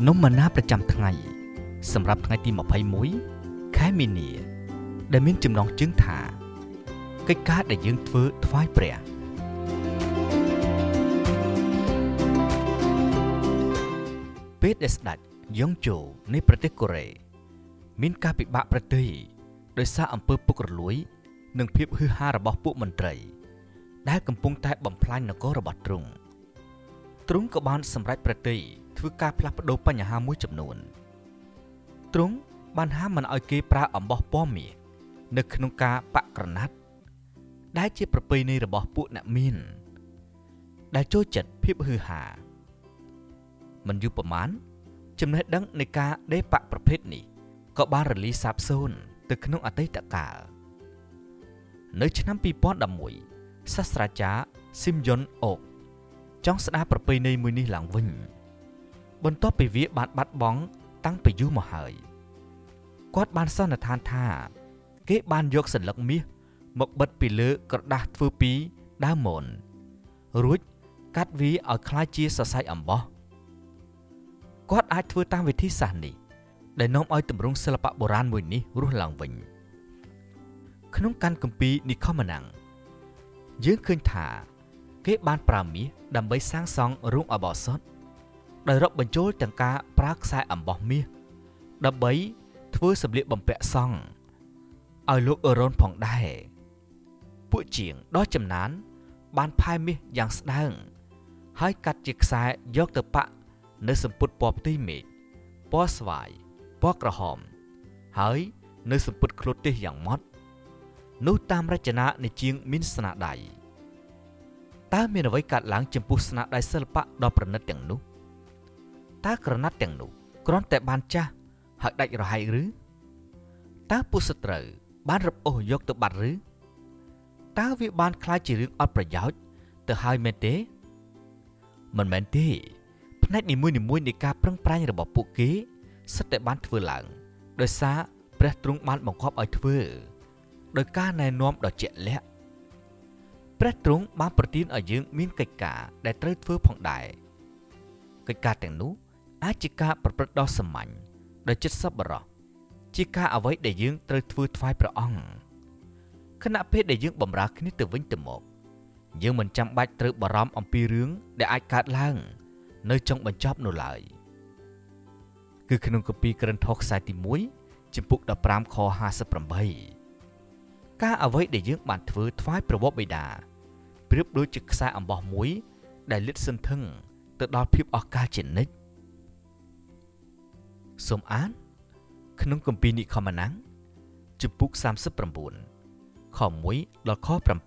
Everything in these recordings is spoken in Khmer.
นมมันน่าประจำថ្ងៃสำหรับថ្ងៃទី21ខែមីនាដែលមានចំណងជើងថាកិច្ចការដែលយើងធ្វើថ្វាយព្រះពេលដែលស្ដេចយ៉ុងជូនៃប្រទេសកូរ៉េមានការពិបាកប្រតិដោយសារអំពើពុករលួយនិងភាពហឺហារបស់ពួកមន្ត្រីដែលកំពុងតែបំផ្លាញនគររបស់ទ្រង់ក៏បានសម្រេចប្រតិធ្វើការផ្លាស់ប្ដូរបញ្ហាមួយចំនួនទ្រង់បានហាមមិនឲ្យគេប្រើអំបោះពណ៌មាសនៅក្នុងការប៉ាក់ក្រណាត់ដែលជាប្រពៃណីរបស់ពួកអ្នកមានដែលចូលចិត្តភាពហឺហាមិនយូរប៉ុន្មានចំណេះដឹងនៃការដេរប៉ាក់ប្រភេទនេះក៏បានរលាយសាបសូន្យទៅក្នុងអតីតកាលនៅឆ្នាំ2011សាស្ត្រាចារ្យស៊ីមយុនអូកចង់ស្ដារប្រពៃណីមួយនេះឡើងវិញបន្ទាប់ពីវាបានបាត់បង់តាំងពីយូរមកហើយគាត់បានសន្និដ្ឋានថាគេបានយកសន្លឹកមាសមកបិទពីលើក្រដាសធ្វើពីដើមមនរួចកាត់វាឲ្យคล้ายជាសរសៃអំបោះគាត់អាចធ្វើតាមវិធីសាស្ត្រនេះដែលនាំឲ្យទម្រង់សិល្បៈបុរាណមួយនេះរស់ឡើងវិញក្នុងកាន់គម្ពីរនិខមណាំងយើងឃើញថាគេបានប្រើមាសដើម្បីសាងសង់រូងអបោសុតដោយរាប់បញ្ចូលទាំងការប្រើខ្សែអំបោះមាសដើម្បីធ្វើសម្លៀកបំពាក់សង់ឲ្យលោកអឺរ៉ូនផងដែរពួកជាងដ៏ចំណានបានផែមាសយ៉ាងស្ដើងហើយកាត់ជាខ្សែយកទៅប៉ាក់នៅសម្ពុតពណ៌ផ្ទៃមេឃពណ៌ស្វាយពណ៌ក្រហមហើយនៅសម្ពុតក្លូតទេសយ៉ាងម៉ត់នោះតាមរចនានៃជាងមានស្នាដៃតើមានអ្វីកើតឡើងចំពោះស្នាដៃសិល្បៈដ៏ប្រណិតទាំងនោះតើក្រណាត់ទាំងនោះគ្រាន់តែបានចាស់ហើយដាច់រហែកឬតើពួកសត្រូវបានរឹបអូសយកទៅបាត់ឬតើវាបានคล้ายជារឿងអត់ប្រយោជន៍ទៅហើយមែនទេមិនមែនទេផ្នែកនីមួយៗនៃការប្រឹងប្រែងរបស់ពួកគេសិតតែបានធ្វើឡើងដោយសារព្រះទ្រង់បានបង្គាប់ឲ្យធ្វើដោយការណែនាំដ៏ជាក់លាក់ព្រះទ្រង់បានប្រទានឲ្យយើងមានកិច្ចការដែលត្រូវធ្វើផងដែរកិច្ចការទាំងនោះអាចជាការប្រព្រឹត្តដ៏សាមញ្ញដោយចិត្តសប្បុរសជាការអ្វីដែលយើងត្រូវធ្វើថ្វាយព្រះអង្គខណៈពេលដែលយើងបម្រើគ្នាទៅវិញទៅមកយើងមិនចាំបាច់ត្រូវបារម្ភអំពីរឿងដែលអាចកើតឡើងនៅចុងបញ្ចប់នោះឡើយគឺក្នុងគម្ពីរក្រឹត្យខ្សែទី1ចំពុក15ខ58ការអ្វីដែលយើងបានធ្វើថ្វាយព្រះវរបិតាប្រៀបដូចជាខ្សែអំបោះមួយដែលលាតសន្ធឹងទៅដល់ភាពអស្ចារ្យជានិច្ចសូមអានក្នុងគម្ពីរនិខមណាំងចំពុក39ខ1ដល់ខ7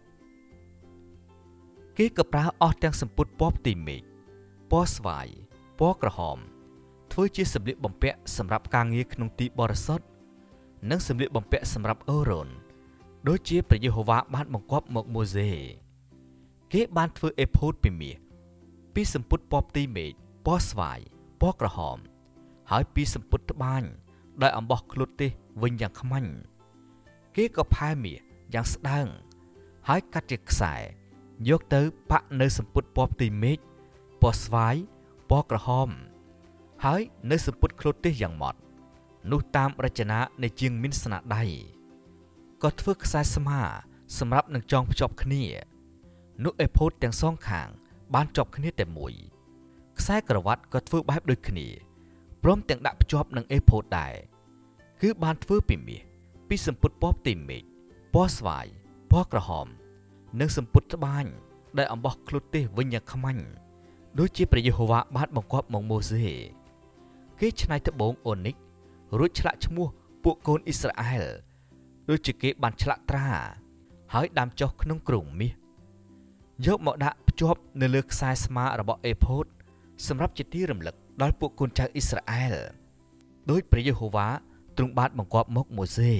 គេក៏ប្រើអស់ទាំងសម្ពុតពណ៌ផ្ទៃមេឃពណ៌ស្វាយពណ៌ក្រហមធ្វើជាសម្លៀកបំពាក់សម្រាប់ការងារក្នុងទីបរិសុទ្ធនិងសម្លៀកបំពាក់សម្រាប់អឺរ៉ូនដូចជាព្រះយេហូវ៉ាបានបង្គាប់មកម៉ូសេគេបានធ្វើអេផូតពីមាសពីសម្ពុតពណ៌ផ្ទៃមេឃពណ៌ស្វាយពណ៌ក្រហមហើយពីសម្ពុតត្បាញដោយអំបោះក្លុតទេសវិញយ៉ាងខ្មាញ់គេក៏ផែមាសយ៉ាងស្ដើងហើយកាត់ជាខ្សែយកទៅប៉ាក់នៅសម្ពុតពណ៌ផ្ទៃមេឃពណ៌ស្វាយពណ៌ក្រហមហើយនៅសម្ពុតក្លុតទេសយ៉ាងម៉ត់នោះតាមរចនានៃជាងមានស្នាដៃក៏ធ្វើខ្សែស្មាសម្រាប់នឹងចងភ្ជាប់គ្នានោះអេផូតទាំងសងខាងបានជាប់គ្នាតែមួយខ្សែក្រវ៉ាត់ក៏ធ្វើបែបដូចគ្នាព្រមទាំងដាក់ភ្ជាប់នឹងអេផូតដែរគឺបានធ្វើពីមាសពីសម្ពុតពណ៌ផ្ទៃមេឃពណ៌ស្វាយពណ៌ក្រហមនិងសម្ពុតត្បាញដែលអំបោះក្លុតទេសវិញយ៉ាងខ្មាញ់ដូចជាព្រះយេហូវ៉ាបានបង្គាប់មកម៉ូសេគេច្នៃត្បូងអូនិករួចឆ្លាក់ឈ្មោះពួកកូនអ៊ីស្រាអែលដូចជាគេបានឆ្លាក់ត្រាហើយដាំចុះក្នុងគ្រោងមាសយកមកដាក់ភ្ជាប់នៅលើខ្សែស្មារបស់អេផូតសម្រាប់ជាទីរំលឹកដល់ពួកកូនចៅអ៊ីស្រាអែលដោយព្រះយេហូវ៉ាទ្រង់បានបង្គាប់មកម៉ូសេ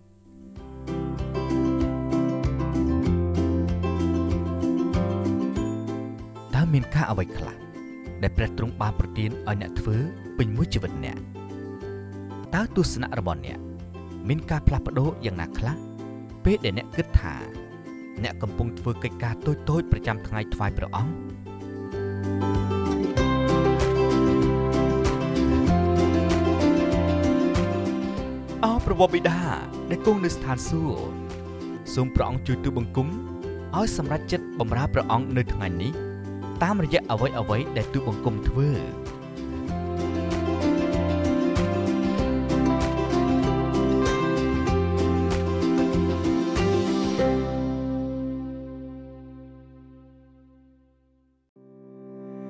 តើមានការអ្វីខ្លះដែលព្រះទ្រង់បានប្រទានឲ្យអ្នកធ្វើពេញមួយជីវិតអ្នកតើទស្សនៈរបស់អ្នកមានការផ្លាស់ប្ដូរយ៉ាងណាខ្លះពេលដែលអ្នកគិតថាអ្នកកំពុងធ្វើកិច្ចការតូចៗប្រចាំថ្ងៃថ្វាយព្រះអង្គរបបបិតាដែលគង់នៅស្ថានសួគ៌សូមព្រះអង្គជួយទូលបង្គំឲ្យសម្រេចចិត្តបម្រើព្រះអង្គនៅថ្ងៃនេះតាមរយៈអ្វីៗដែលទូលបង្គំធ្វើ